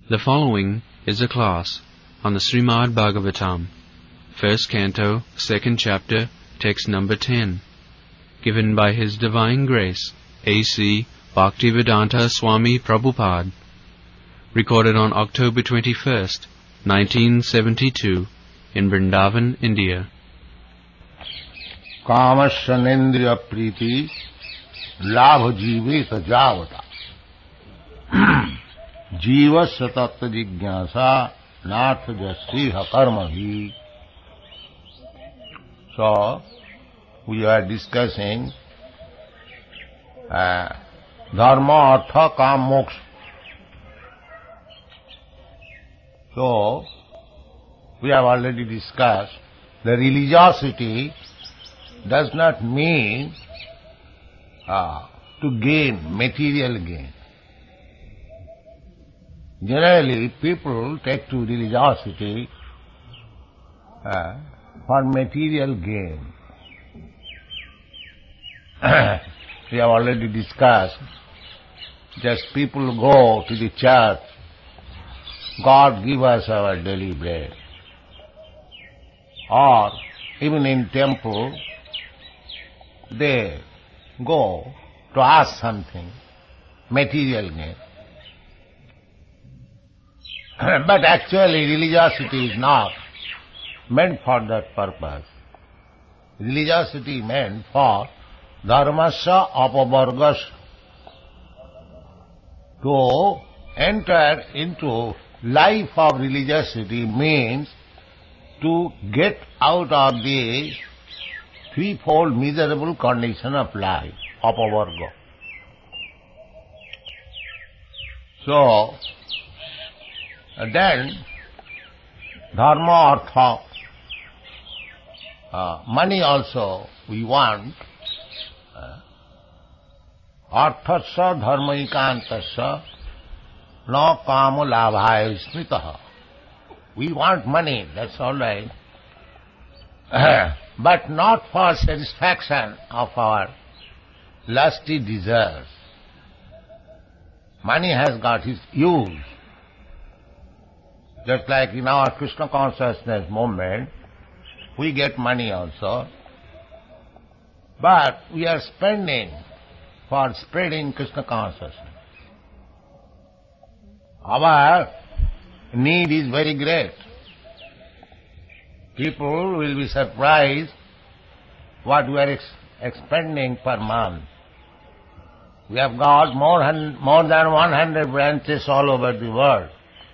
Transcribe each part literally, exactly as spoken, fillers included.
The following is a class on the Srimad Bhagavatam, first canto, second chapter, text number ten, given by His Divine Grace, A C Bhaktivedanta Swami Prabhupada, recorded on October twenty-first, nineteen seventy-two, in Vrindavan, India. Kamasya nendriya priti labh jiveta javata jivasya tattva jigyasa nartha jasriha karma bhi. So, we are discussing uh, dharma, artha, kam, moksha. So, we have already discussed the religiosity does not mean uh, to gain, material gain. Generally, people take to religiosity uh, for material gain. We have already discussed, just people go to the church, God give us our daily bread. Or even in temple, they go to ask something, material gain. But actually religiosity is not meant for that purpose. Religiosity is meant for dharmasya apavargasya. To enter into life of religiosity means to get out of the threefold miserable condition of life, apavarga. So, then, dharma, artha, uh, money also we want. Uh, arthasya dharmaikantasya na kama labhaya smitaha. We want money, that's all right. But not for satisfaction of our lusty desires. Money has got its use. Just like in our Krishna consciousness movement, we get money also, but we are spending for spreading Krishna consciousness. Our need is very great. People will be surprised what we are ex- expending per month. We have got more, hun- more than one hundred branches all over the world.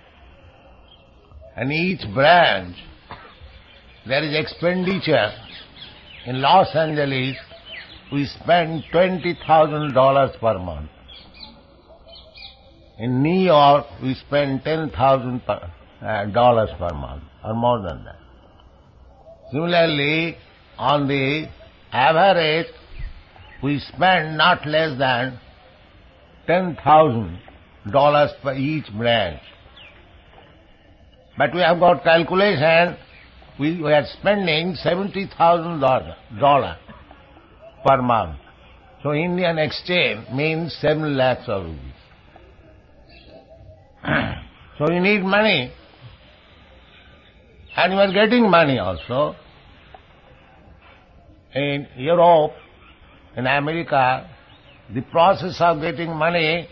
And each branch, there is expenditure. In Los Angeles, we spend twenty thousand dollars per month. In New York, we spend ten thousand dollars per month, or more than that. Similarly, on the average, we spend not less than ten thousand dollars per each branch. But we have got calculation, we, we are spending seventy thousand dollars per month. So Indian exchange means seven lakhs of rupees. So you need money. And you are getting money also. In Europe, in America, the process of getting money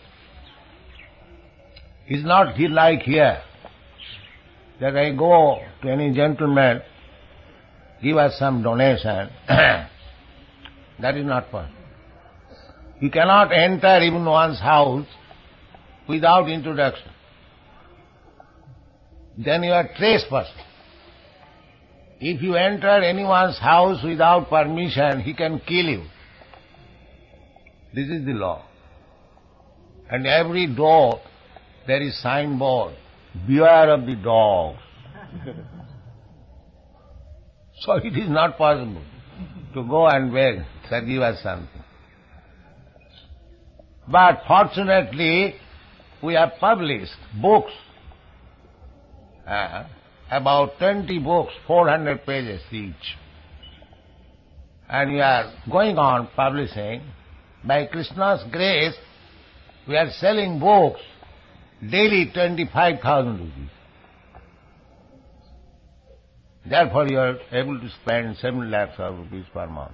is not like here. That I go to any gentleman, give us some donation. That is not possible. You cannot enter even one's house without introduction. Then you are trespassing. If you enter anyone's house without permission, he can kill you. This is the law. And every door there is signboard, beware of the dogs. So it is not possible to go and beg, sir, give us something. But fortunately, we have published books, uh, about twenty books, four hundred pages each. And we are going on publishing. By Krishna's grace, we are selling books daily twenty-five thousand rupees. Therefore you are able to spend seven lakhs of rupees per month.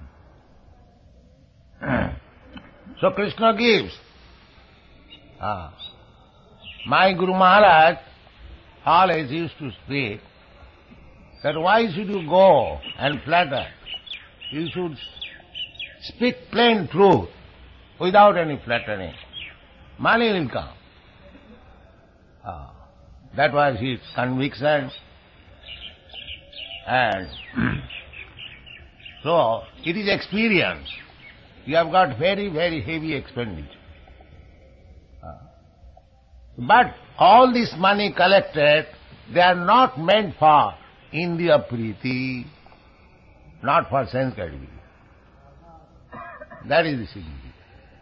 So Krishna gives. Ah. My Guru Maharaj always used to speak that why should you go and flatter? You should speak plain truth without any flattering. Money will come. Ah. That was his conviction. And so it is experience. You have got very, very heavy expenditure. But all this money collected, they are not meant for Indriya Priti, not for sense gratification. That is the significance.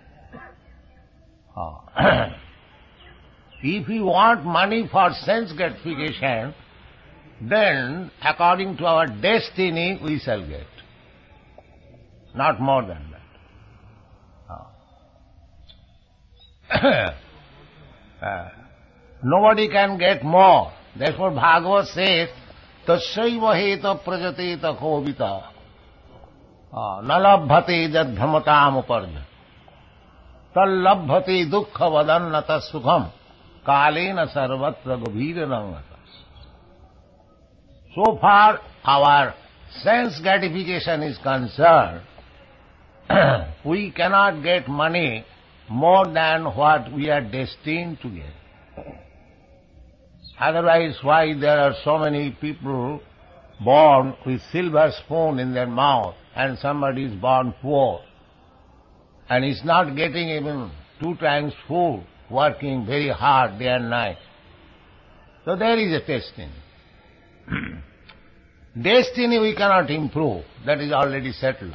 Ah. If you want money for sense gratification, then according to our destiny we shall get. Not more than that. Ah. Uh, nobody can get more. Therefore Bhagavad says, Tasyaiva heta prajateta kovita nalabhate jad bhramatam uparja tallabhate dukkha vadannata sukham kalena sarvatra gabhira rangata. So far our sense gratification is concerned, we cannot get money more than what we are destined to get. Otherwise, why there are so many people born with silver spoon in their mouth and somebody is born poor and is not getting even two times food, working very hard day and night. So there is a destiny. Destiny we cannot improve, that is already settled.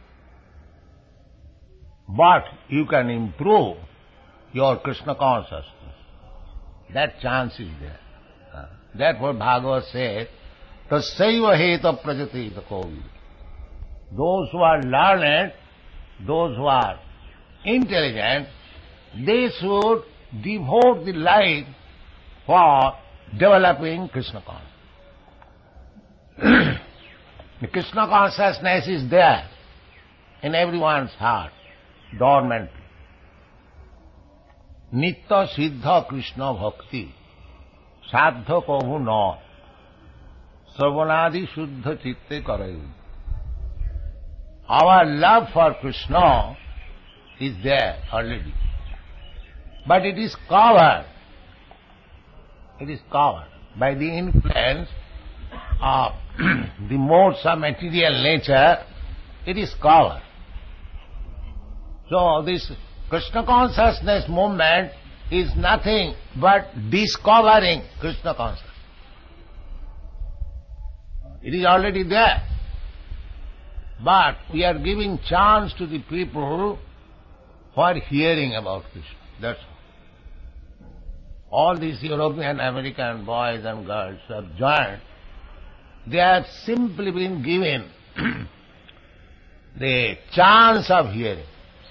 But you can improve your Krishna consciousness. That chance is there. Uh, therefore Bhagavad says, Tasyaiva heta prajateta kovi. Those who are learned, those who are intelligent, they should devote the life for developing Krishna consciousness. The Krishna consciousness is there in everyone's heart. Dormant. Nitya siddha Krishna bhakti sadha kabhu na sarvanadi shuddha chitte karayu. Our love for Krishna is there already. But it is covered. It is covered by the influence of the modes of material nature. It is covered. So this Krishna consciousness movement is nothing but discovering Krishna consciousness. It is already there. But we are giving chance to the people who are hearing about Krishna. That's all. All these European, American boys and girls who have joined, they have simply been given the chance of hearing.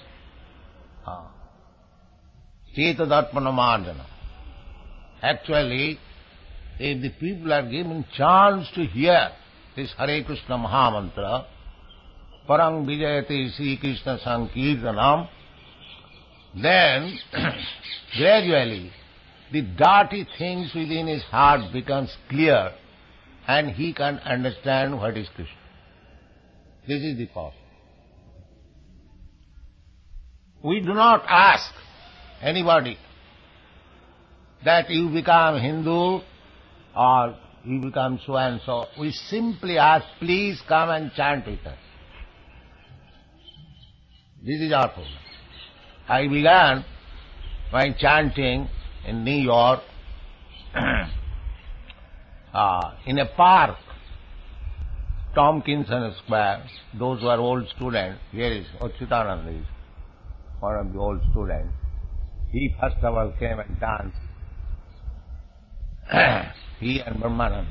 Chetadarpana marjana. Actually, if the people are given chance to hear this Hare Krishna Mahamantra, Parang Vijayate Sri Krishna Sankirtanam, then gradually the dirty things within his heart becomes clear and he can understand what is Krishna. This is the cause. We do not ask anybody that you become Hindu or you become so and so. We simply ask, please come and chant with us. This is our program. I began my chanting in New York, uh, in a park, Tompkinson Square. Those who are old students, here is Achyutananda, is one of the old students. He first of all came and danced. He and Brahmananda.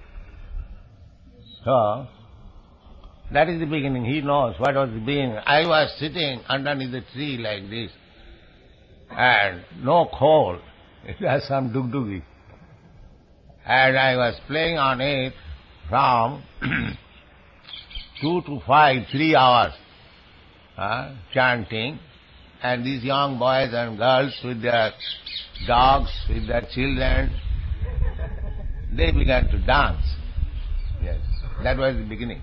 So, that is the beginning. He knows what was the beginning. I was sitting underneath the tree like this, and no cold. It was some dugdugi. And I was playing on it from two to five, three hours, uh, chanting. And these young boys and girls with their dogs, with their children, they began to dance. Yes, that was the beginning.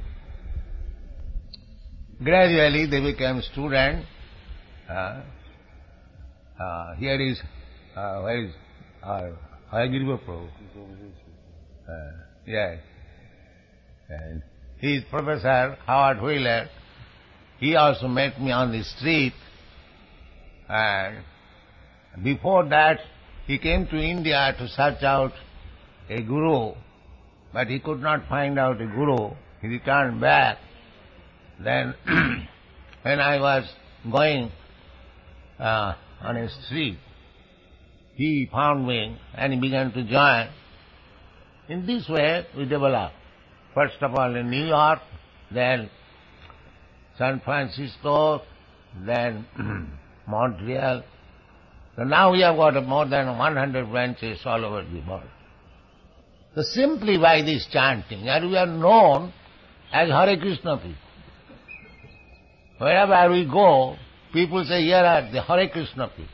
Gradually they became students. Uh, uh, here is, uh, where is uh, Hayagiriva Prabhu? Uh, yes. And he is Professor Howard Wheeler. He also met me on the street. And before that, he came to India to search out a guru, but he could not find out a guru. He returned back. Then, when I was going uh, on a street, he found me and he began to join. In this way, we developed. First of all in New York, then San Francisco, then Montreal. So now we have got more than one hundred branches all over the world. So simply by this chanting, and we are known as Hare Krishna people. Wherever we go, people say, here are the Hare Krishna people.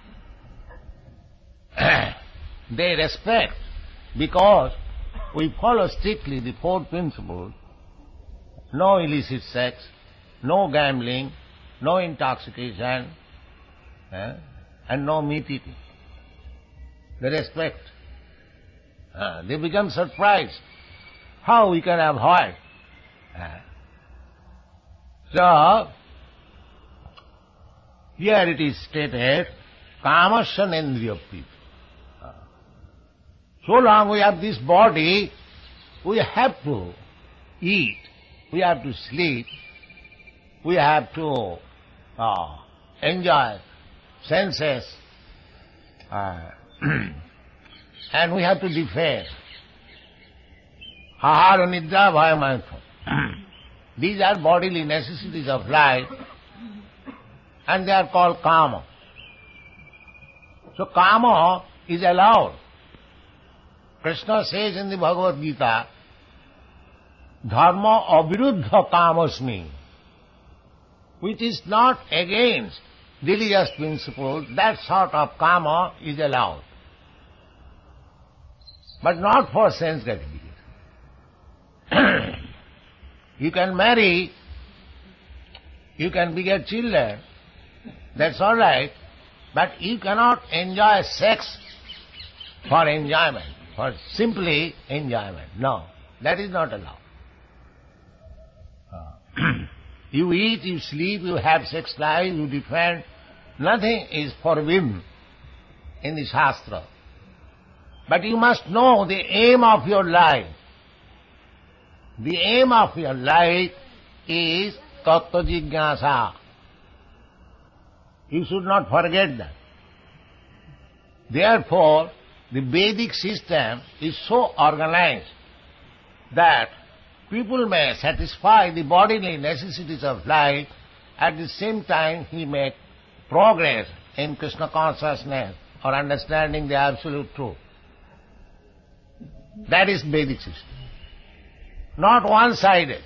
They respect because we follow strictly the four principles: no illicit sex, no gambling, no intoxication, eh, and no meat eating. They respect. Uh, they become surprised how we can avoid. Uh, so, here it is stated, kamasya nendriyapi. Uh, so long we have this body, we have to eat, we have to sleep, we have to uh, enjoy senses, uh, and we have to defend. Ahara, nidra, bhaya, these are bodily necessities of life, and they are called kama. So kama is allowed. Krishna says in the Bhagavad Gita, dharma aviruddha kamasmi, which is not against religious principles, that sort of kama is allowed. But not for sense gratification. You can marry, you can beget children, that's all right, but you cannot enjoy sex for enjoyment, for simply enjoyment. No, that is not allowed. You eat, you sleep, you have sex life, you defend. Nothing is forbidden in the Shastra. But you must know the aim of your life. The aim of your life is tattva jignasa. You should not forget that. Therefore, the Vedic system is so organized that people may satisfy the bodily necessities of life, at the same time he make progress in Krishna consciousness or understanding the absolute truth. That is Vedic system. Not one-sided.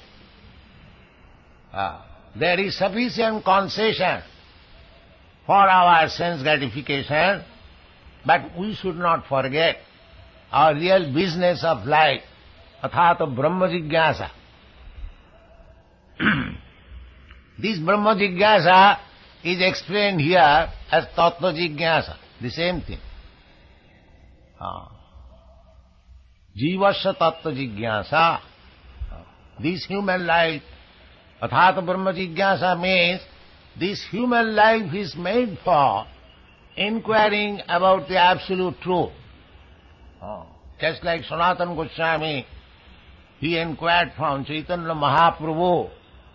Ah, there is sufficient concession for our sense gratification, but we should not forget our real business of life, athata brahma jigyasa. This brahma jigyasa is explained here as tattva jigyasa, the same thing. Ah. Jivasya tattva jigyasa. This human life, athata brahma jigyasa means this human life is made for inquiring about the absolute truth. Oh. Just like Sanatana Goswami, he inquired from Chaitanya Mahaprabhu,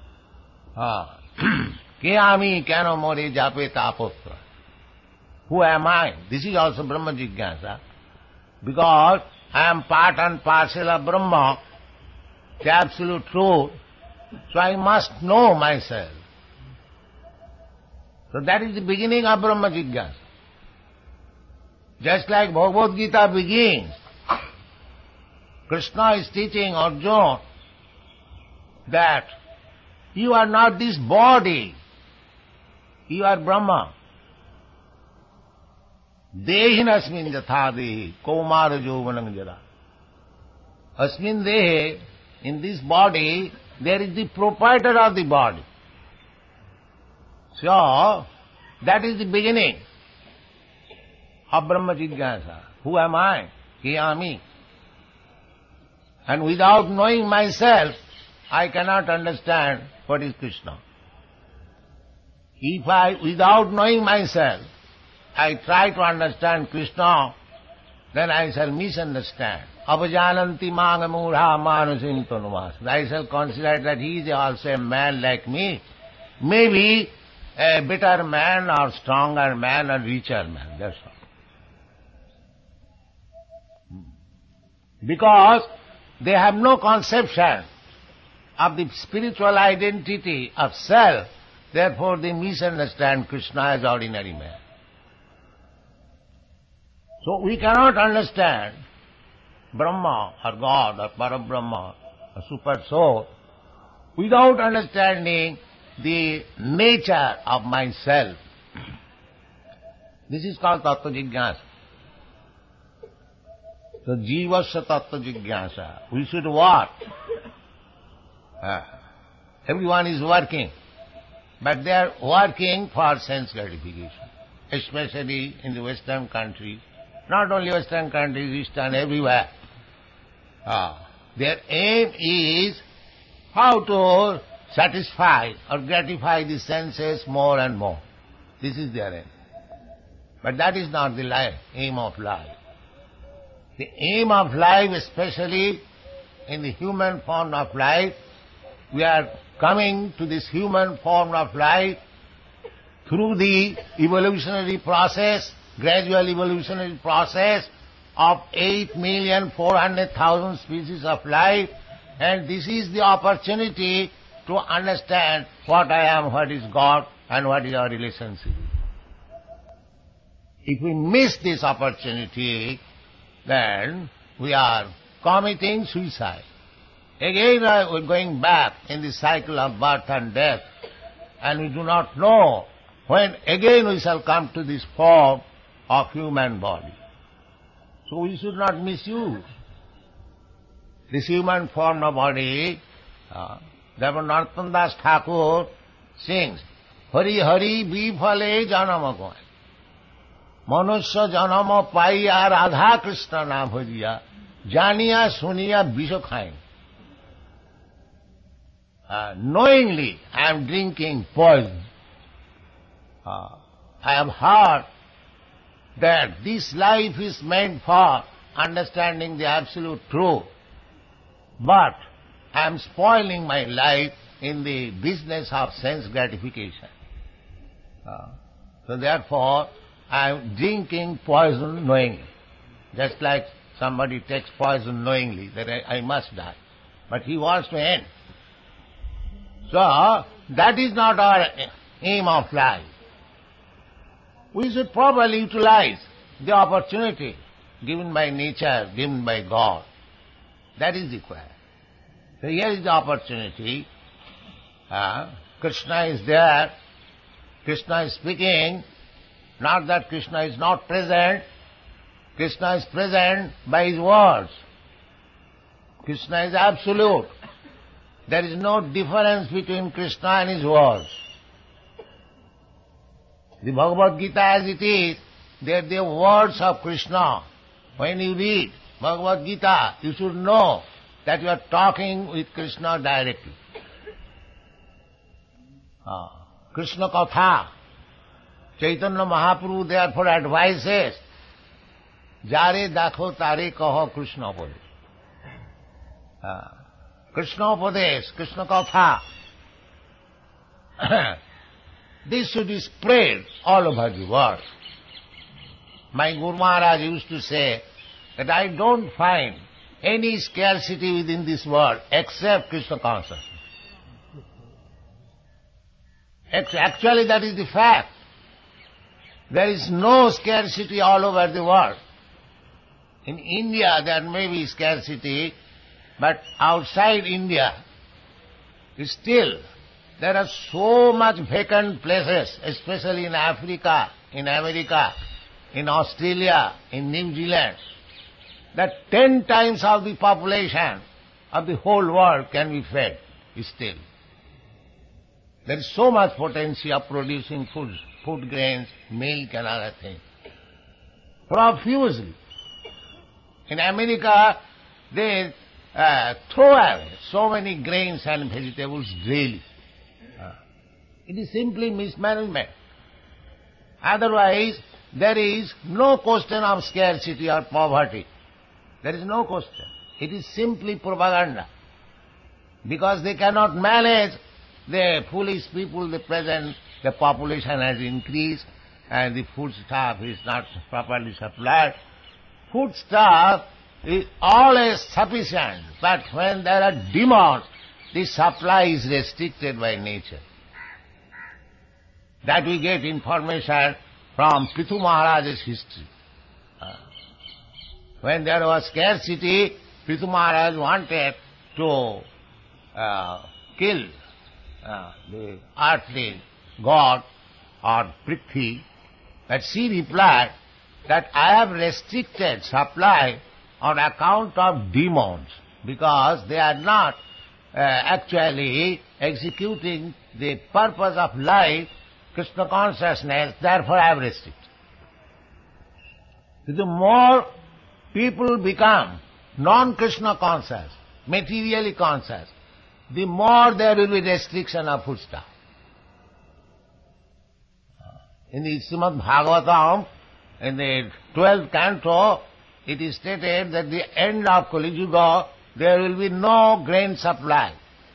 Ke ami keno more jape tapotra. Who am I? This is also Brahma Jigyasa. Because I am part and parcel of Brahma, the absolute truth, so I must know myself. So that is the beginning of Brahma Jigyasa. Just like Bhagavad Gita begins, Krishna is teaching Arjuna that you are not this body, you are Brahma. Dehin asmin jatha dehi, kaumara jovanam jara. Asmin dehe, in this body, there is the proprietor of the body. So, that is the beginning of Brahma Jigyasa. Who am I? Kiyami. And without knowing myself, I cannot understand what is Krishna. If I, without knowing myself, I try to understand Krishna, then I shall misunderstand. Avajananti manga mudha manusim tanumas. I shall consider that he is also a man like me, maybe a better man or stronger man or richer man, that's all. Because they have no conception of the spiritual identity of self, therefore they misunderstand Krishna as ordinary man. So we cannot understand Brahma or God or Parabrahma or Super Soul without understanding the nature of myself. This is called Tattva Jigyasa. So Jivasya Tattva Jigyasa. We should work. Uh, everyone is working, but they are working for sense gratification, especially in the Western countries. Not only Western countries, Eastern, everywhere. Uh, their aim is how to satisfy or gratify the senses more and more. This is their aim. But that is not the life, aim of life. The aim of life, especially in the human form of life, we are coming to this human form of life through the evolutionary process, gradual evolutionary process of eight million four hundred thousand species of life, and this is the opportunity to understand what I am, what is God, and what is our relationship. If we miss this opportunity, then we are committing suicide. Again we are going back in the cycle of birth and death, and we do not know when again we shall come to this form of human body. So we should not misuse this human form of body. Uh, therefore Narottam Das Thakur sings, Hari Hari Bifale Janama Goy. Manusya Janama Paiya Radha Krishna Na Bhajiya Janiya Suniya Bisho Khain. Uh, knowingly I am drinking poison. Uh, I have heard that this life is meant for understanding the absolute truth, but I am spoiling my life in the business of sense gratification. Uh, so therefore, I am drinking poison knowingly. Just like somebody takes poison knowingly, that I, I must die. But he wants to end. So, that is not our aim of life. We should properly utilize the opportunity given by nature, given by God. That is required. So here is the opportunity. Uh, Krishna is there. Krishna is speaking. Not that Krishna is not present. Krishna is present by his words. Krishna is absolute. There is no difference between Krishna and his words. The Bhagavad Gita as it is, they are the words of Krishna. When you read Bhagavad Gita, you should know that you are talking with Krishna directly. Ah, Krishna Katha. Chaitanya Mahaprabhu therefore advises, Jare dakho tare kaho Krishna Upadesh. Ah, Krishna Upadesh, Krishna Katha. This should be spread all over the world. My Guru Maharaj used to say that I don't find any scarcity within this world except Krishna consciousness. Actually, that is the fact. There is no scarcity all over the world. In India there may be scarcity, but outside India, still there are so much vacant places, especially in Africa, in America, in Australia, in New Zealand, that ten times of the population of the whole world can be fed still. There is so much potential of producing food, food grains, milk and other things. Profusely. In America, they uh, throw away so many grains and vegetables daily. Uh, it is simply mismanagement. Otherwise, there is no question of scarcity or poverty. There is no question. It is simply propaganda. Because they cannot manage the foolish people, the present, the population has increased and the food stuff is not properly supplied. Food stuff is always sufficient, but when there are demands, the supply is restricted by nature. That we get information from Prithu Maharaj's history. Uh, when there was scarcity, Prithu Maharaj wanted to uh, kill uh, the earthly god or Prithvi, but she replied that I have restricted supply on account of demons, because they are not uh, actually executing the purpose of life, Krishna consciousness, therefore I have restricted. The more people become non-Krishna conscious, materially conscious, the more there will be restriction of food stuff. In the Srimad Bhagavatam, in the twelfth canto, it is stated that the end of Kali Yuga, there will be no grain supply.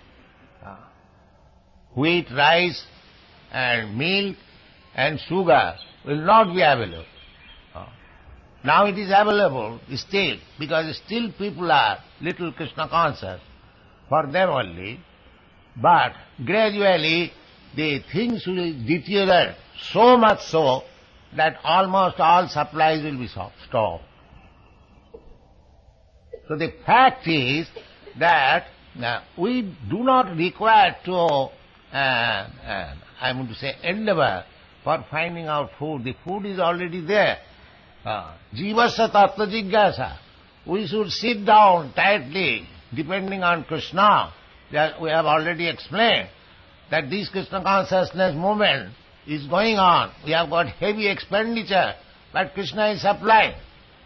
Wheat, rice and milk and sugar will not be available. Now it is available still, because still people are little Krishna conscious, for them only, but gradually the things will deteriorate so much so that almost all supplies will be stopped. So the fact is that uh, we do not require to, uh, uh, I want to say, endeavor for finding out food. The food is already there. Jivasya tattva jigyasa. We should sit down tightly, depending on Krishna. That we have already explained that this Krishna consciousness movement is going on. We have got heavy expenditure, but Krishna is supplying.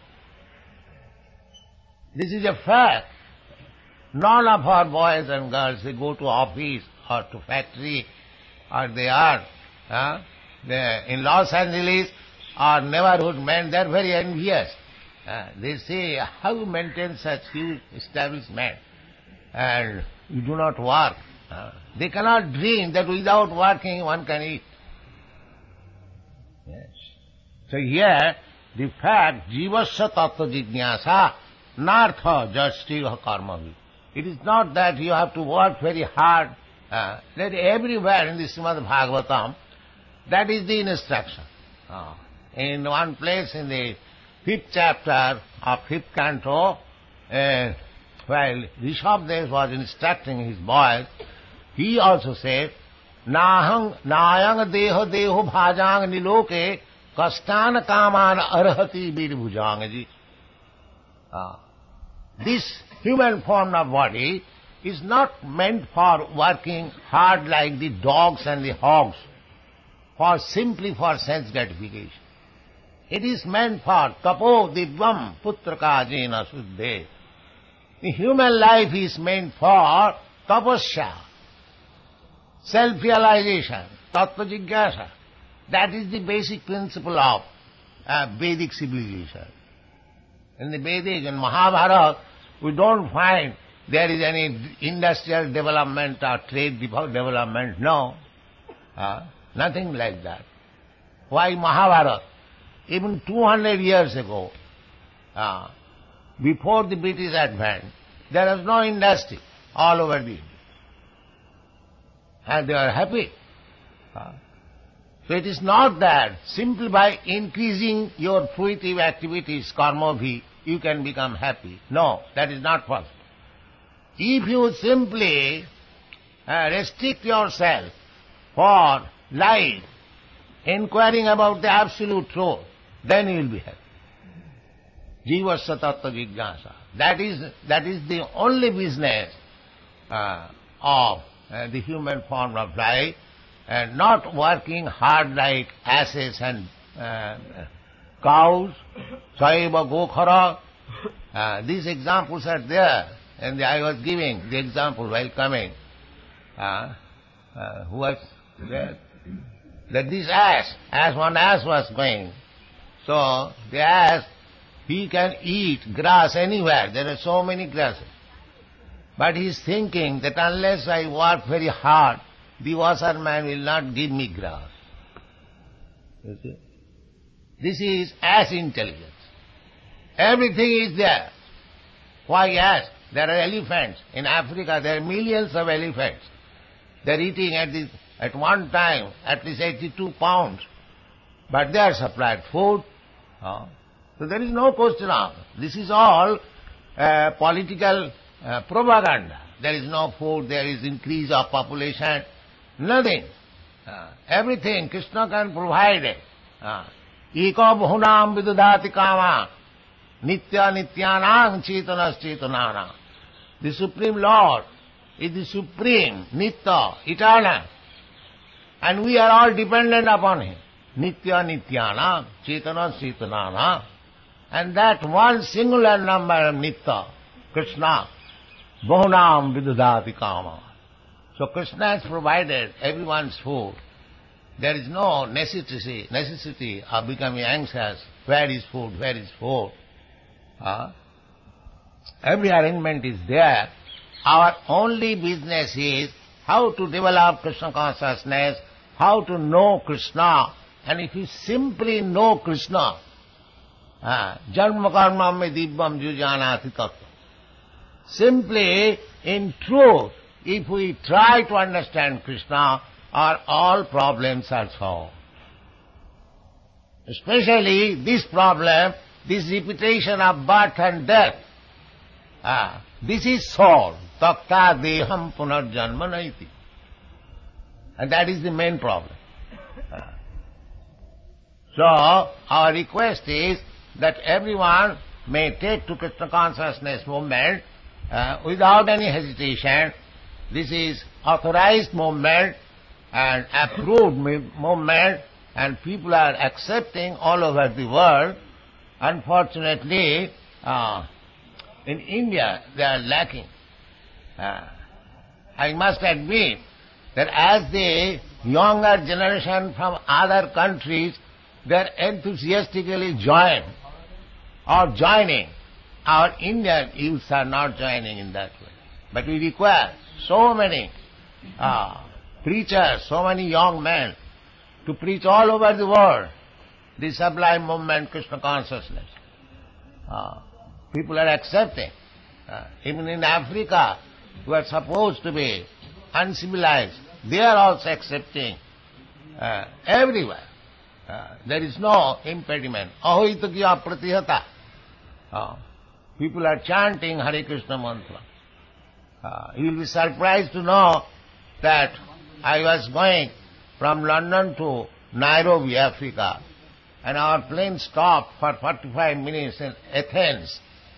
This is a fact. None of our boys and girls, they go to office or to factory, or they are uh, they, in Los Angeles, or neighborhood men, they are very envious. Uh, they say, how you maintain such huge establishment and you do not work? Uh, they cannot dream that without working one can eat. Yes. So here, the fact, jivasya tattva jignasa, nartha jastiva karma. It is not that you have to work very hard. Uh, that everywhere in the Srimad Bhagavatam, that is the instruction. Uh, in one place in the fifth chapter of fifth canto, uh, while Rishabdev was instructing his boys, he also said, Nahang nayang deho deho bhajang niloke kastan kaman arhati virbhujangaji. Uh, this human form of body is not meant for working hard like the dogs and the hogs, for simply for sense gratification. It is meant for tapo divvam putraka jena suddhe. The human life is meant for tapasya, self-realization, tattva jigyasa. That is the basic principle of uh, Vedic civilization. In the Vedic and Mahabharata, we don't find there is any industrial development or trade development. No, uh, nothing like that. Why Mahabharata? Even two hundred years ago, uh, before the British advent, there was no industry all over the India. And they were happy. Uh, So it is not that simply by increasing your fruitive activities, karma-bhi, you can become happy. No, that is not possible. If you simply uh, restrict yourself for life, inquiring about the absolute truth, then you will be happy. Jivasya tattva jignasa. That is, that is the only business uh, of uh, the human form of life, and not working hard like asses and uh, cows, saiva gokhara. Uh, these examples are there, and I was giving the example while coming. Uh, uh, who was there? That this ass, as one ass was going, so the ass, he can eat grass anywhere. There are so many grasses. But he is thinking that unless I work very hard, the washerman will not give me grass. You see? This is ass intelligence. Everything is there. Why ass? There are elephants. In Africa there are millions of elephants. They are eating at, this, at one time at least eighty-two pounds. But they are supplied food. Uh, so there is no question of. This is all uh, political uh, propaganda. There is no food, there is increase of population. Nothing. Uh, everything Krishna can provide it. Eko bhunam vidudati kama nitya nityanam chetanas chetanana. The Supreme Lord is the Supreme, Nitya, eternal. And we are all dependent upon Him. Nitya nityanam chetanas chetanana. And that one singular number, Nitya, Krishna, bhunam vidudati kama. So Krishna has provided everyone's food. There is no necessity necessity of becoming anxious. Where is food? Where is food? Uh, every arrangement is there. Our only business is how to develop Krishna consciousness, how to know Krishna. And if you simply know Krishna, janma karma me dibbam jujanati tattva. Simply, in truth, if we try to understand Krishna, our all problems are solved. Especially this problem, this repetition of birth and death. Ah, this is solved. Takta deham punarjanma naiti. And that is the main problem. Ah. So, our request is that everyone may take to Krishna consciousness movement uh, without any hesitation. This is authorized movement and approved movement, and people are accepting all over the world. Unfortunately, uh, in India they are lacking. Uh, I must admit that as the younger generation from other countries, they are enthusiastically joined or joining. Our Indian youths are not joining in that way. But we require so many uh, preachers, so many young men to preach all over the world the sublime movement, Krishna consciousness. Uh, people are accepting. Uh, even in Africa, who are supposed to be uncivilized, they are also accepting. Uh, everywhere. Uh, there is no impediment. Ahoitakya pratihata. Uh, people are chanting Hare Krishna mantra. Uh, you will be surprised to know that I was going from London to Nairobi, Africa, and our plane stopped for forty-five minutes in Athens.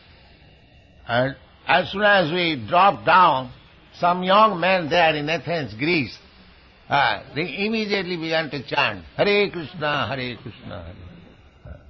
And as soon as we dropped down, some young men there in Athens, Greece, uh, they immediately began to chant, Hare Krishna, Hare Krishna, Hare Krishna.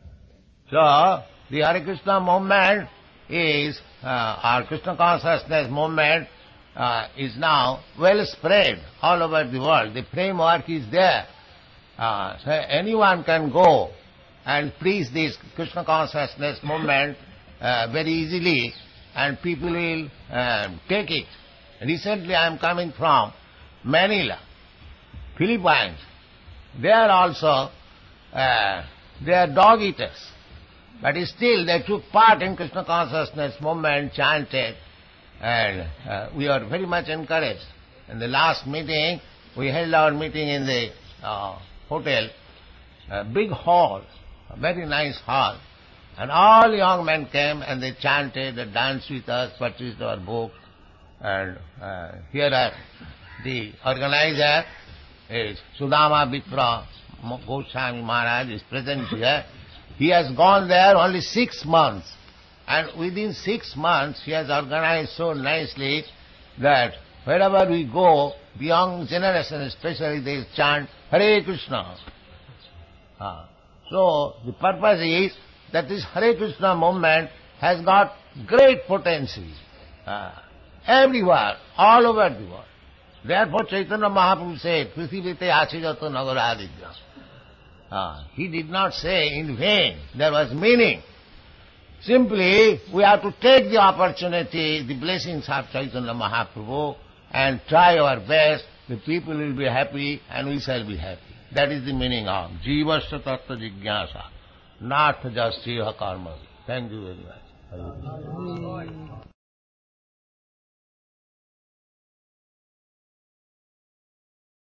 So, the Hare Krishna movement is, uh, our Krishna consciousness movement uh, is now well spread all over the world. The framework is there. Uh, so anyone can go and preach this Krishna consciousness movement uh, very easily, and people will uh, take it. Recently I am coming from Manila, Philippines. They are also, uh, they are dog eaters. But still they took part in Krishna consciousness movement, chanted, and uh, we are very much encouraged. In the last meeting, we held our meeting in the uh, hotel, a big hall, a very nice hall. And all young men came and they chanted, they danced with us, purchased our books. And uh, here are the organizer is Sudama Vipra Goswami Maharaj is present here. He has gone there only six months. And within six months he has organized so nicely that wherever we go, the young generation especially, they chant Hare Krishna. Ah. So the purpose is that this Hare Krishna movement has got great potential. Ah. Everywhere, all over the world. Therefore Chaitanya Mahaprabhu said, Prithivite Achijato Nagaradidya. Ah. He did not say in vain. There was meaning. Simply, we have to take the opportunity, the blessings of Chaitanya Mahaprabhu, and try our best. The people will be happy and we shall be happy. That is the meaning of Jivasya Tattva Jigyasa, not just Jiva Karma. Thank you very much.